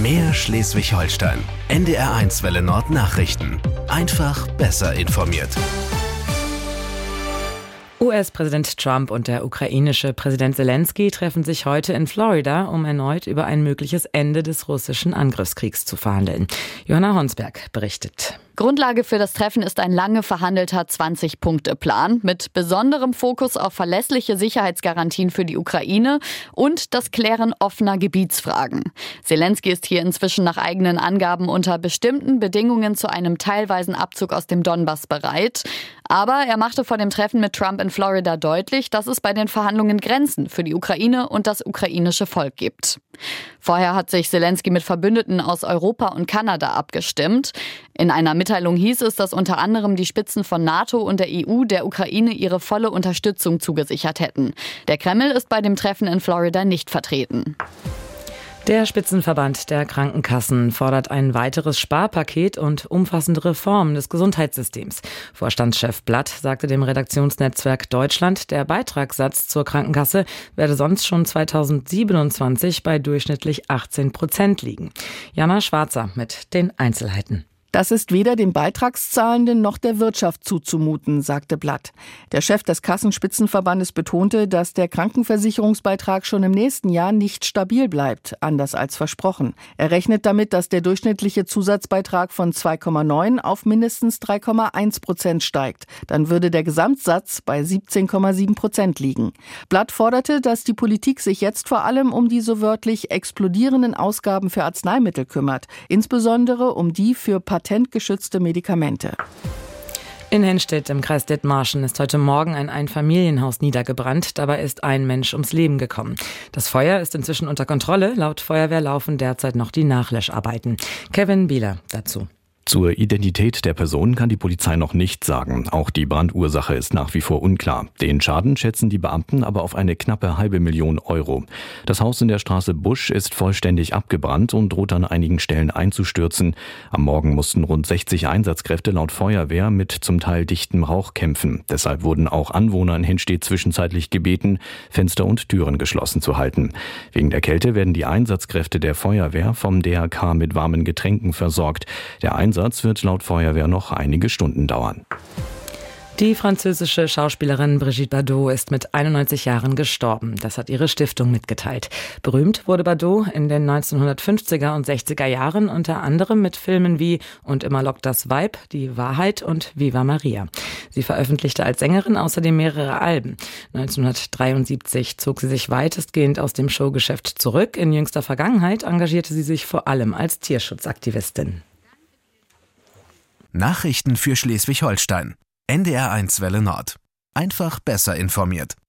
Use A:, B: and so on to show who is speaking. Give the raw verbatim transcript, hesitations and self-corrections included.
A: Mehr Schleswig-Holstein. N D R eins Welle Nord Nachrichten. Einfach besser informiert.
B: U S-Präsident Trump und der ukrainische Präsident Zelensky treffen sich heute in Florida, um erneut über ein mögliches Ende des russischen Angriffskriegs zu verhandeln. Johanna Honsberg berichtet.
C: Grundlage für das Treffen ist ein lange verhandelter zwanzig-Punkte-Plan mit besonderem Fokus auf verlässliche Sicherheitsgarantien für die Ukraine und das Klären offener Gebietsfragen. Zelensky ist hier inzwischen nach eigenen Angaben unter bestimmten Bedingungen zu einem teilweisen Abzug aus dem Donbass bereit. Aber er machte vor dem Treffen mit Trump in Florida deutlich, dass es bei den Verhandlungen Grenzen für die Ukraine und das ukrainische Volk gibt. Vorher hat sich Zelensky mit Verbündeten aus Europa und Kanada abgestimmt. In einer Mitteilung hieß es, dass unter anderem die Spitzen von NATO und der E U der Ukraine ihre volle Unterstützung zugesichert hätten. Der Kreml ist bei dem Treffen in Florida nicht vertreten.
B: Der Spitzenverband der Krankenkassen fordert ein weiteres Sparpaket und umfassende Reformen des Gesundheitssystems. Vorstandschef Blatt sagte dem Redaktionsnetzwerk Deutschland, der Beitragssatz zur Krankenkasse werde sonst schon zweitausendsiebenundzwanzig bei durchschnittlich achtzehn Prozent liegen. Jana Schwarzer mit den Einzelheiten.
D: Das ist weder den Beitragszahlenden noch der Wirtschaft zuzumuten, sagte Blatt. Der Chef des Kassenspitzenverbandes betonte, dass der Krankenversicherungsbeitrag schon im nächsten Jahr nicht stabil bleibt, anders als versprochen. Er rechnet damit, dass der durchschnittliche Zusatzbeitrag von zwei Komma neun auf mindestens drei Komma eins Prozent steigt. Dann würde der Gesamtsatz bei siebzehn Komma sieben Prozent liegen. Blatt forderte, dass die Politik sich jetzt vor allem um die so wörtlich explodierenden Ausgaben für Arzneimittel kümmert, insbesondere um die für patentgeschützte Medikamente.
B: In Henstedt im Kreis Dithmarschen ist heute Morgen ein Einfamilienhaus niedergebrannt. Dabei ist ein Mensch ums Leben gekommen. Das Feuer ist inzwischen unter Kontrolle. Laut Feuerwehr laufen derzeit noch die Nachlöscharbeiten. Kevin Bieler dazu.
E: Zur Identität der Person kann die Polizei noch nichts sagen. Auch die Brandursache ist nach wie vor unklar. Den Schaden schätzen die Beamten aber auf eine knappe halbe Million Euro. Das Haus in der Straße Busch ist vollständig abgebrannt und droht an einigen Stellen einzustürzen. Am Morgen mussten rund sechzig Einsatzkräfte laut Feuerwehr mit zum Teil dichtem Rauch kämpfen. Deshalb wurden auch Anwohner in Henstedt zwischenzeitlich gebeten, Fenster und Türen geschlossen zu halten. Wegen der Kälte werden die Einsatzkräfte der Feuerwehr vom D R K mit warmen Getränken versorgt. Der Einsatz wird laut Feuerwehr noch einige Stunden dauern.
B: Die französische Schauspielerin Brigitte Bardot ist mit einundneunzig Jahren gestorben. Das hat ihre Stiftung mitgeteilt. Berühmt wurde Bardot in den neunzehnhundertfünfziger und sechziger Jahren unter anderem mit Filmen wie Und immer lockt das Weib, Die Wahrheit und Viva Maria. Sie veröffentlichte als Sängerin außerdem mehrere Alben. neunzehnhundertdreiundsiebzig zog sie sich weitestgehend aus dem Showgeschäft zurück. In jüngster Vergangenheit engagierte sie sich vor allem als Tierschutzaktivistin.
A: Nachrichten für Schleswig-Holstein. N D R eins Welle Nord. Einfach besser informiert.